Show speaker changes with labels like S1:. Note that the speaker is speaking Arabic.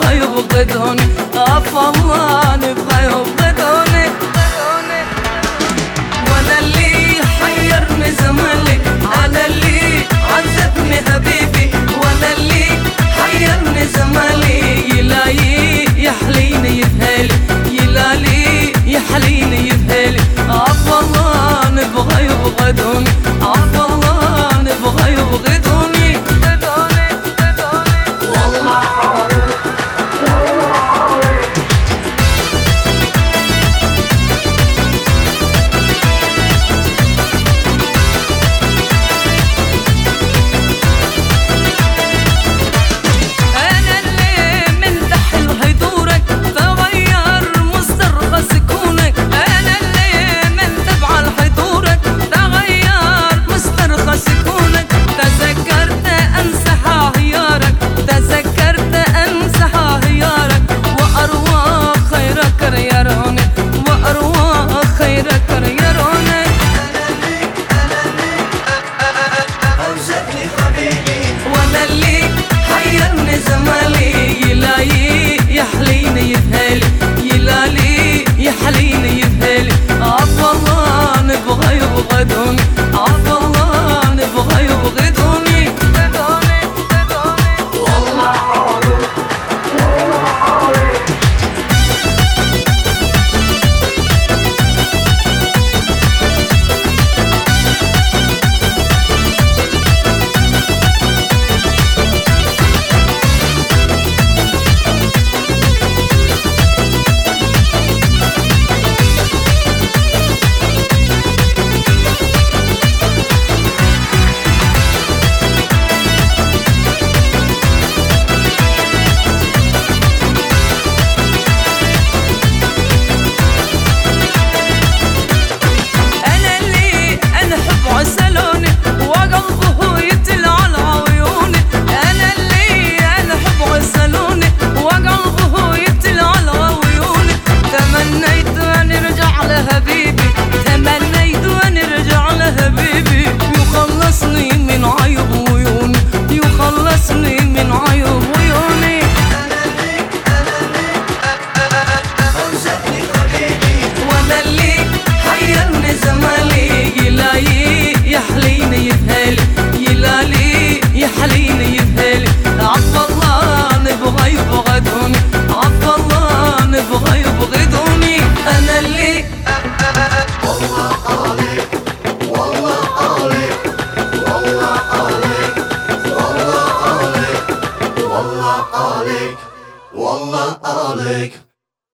S1: نبغى يبغضوني، عفو الله نبغى يبغضوني. وانا اللي حيرني زمالي، انا اللي عذبني حبيبي، وانا اللي حيرني زمالي. يلاقي يحليني يبهالي، يلاقي يحليني يبهالي. عفو الله نبغى يبغضوني، عفو الله نبغى يبغضوني. يحليني يبهالي، يلالي يحليني يبهالي. عفو الله نبغى يبغضوني، عفو الله نبغى يبغضوني. تمنيت ان ارجع لهبي